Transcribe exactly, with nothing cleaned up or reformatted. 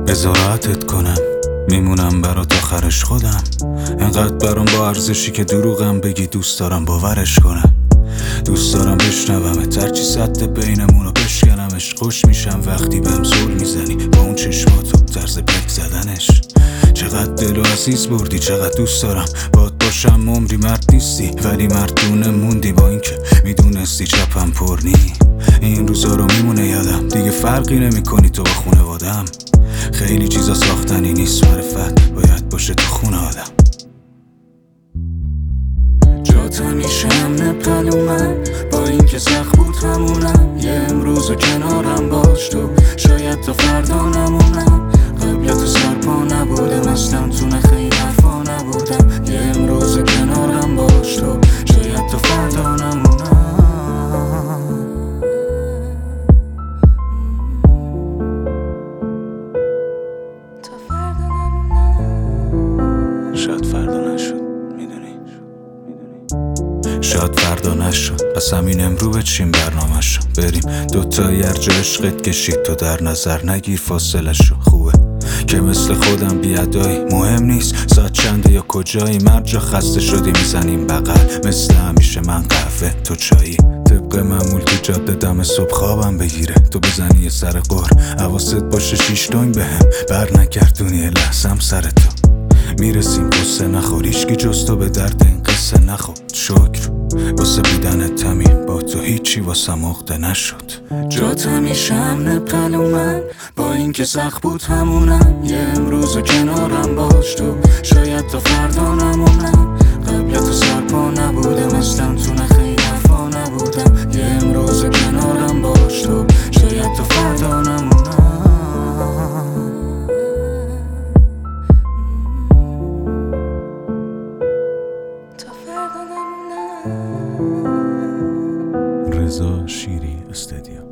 بذارتت کنم میمونم برات آخرش خودم. انقدر برام با ارزشی که دروغم بگی دوست دارم باورش کنم. دوست دارم بشنوم ترچی سطح بینمونو بشکنمش. خوش میشم وقتی بهم زل میزنی با اون چشماتو طرز پک زدنش. چقدر دل و عزیز بردی، چقدر دوست دارم باد باشم عمری. مرد نیستی ولی مردونه موندی، با اینکه میدونستی چپم پر نی. این روزا رو میمونه یادم، دیگه فرقی نمی کنی تو با خونوادم. خیلی چیزا ساختنی نیست، معرفت باید باشه تو خونه آدم. جات همیشه امن قلومم، با این که سخت بود همونم. یه امروز کنارم باش تو، شاید تا فردا نمونم. قبل تو سرپا نبودم اصلا، تو نخیلی حرفا نبودم. یه امروز کنارم باش تو، شاید تا فردا نمونم. شاید فردا نشد، میدونی شاید فردا نشد، پس همین امرو بچیم برنامه شو. بریم دوتایی هر جا عشقت کشید تو در نظر نگیر فاصله شو. خوبه که مثل خودم بیادایی، مهم نیست ساعت چنده یا کجایی. مرد جا خسته شدی میزنیم بغل، مثل همیشه من قهوه تو چایی. طبق معمول تو جاده دم صبح خوابم بگیره، تو بزنی سر قهر. حواست باشه شیش تنگ بهم بر نگردونی لحظم سر تو. میرسیم قصه نخور، هیچکی جز تو به درد این قصه نخور. شکر واسه بیدن تمیم، با تو هیچی واسه مقده نشد. جات همیشه امن قلومم، با این که سخت بود همونم. یه امروز کنارم باش تو، شاید تا فردا نمونم. قبل تو سرپا نبودم اصلا، تو نخیلی حرفا نبودم. یه امروز کنارم باش تو، شاید تا فردا نمونم. رضا شیری استودیو.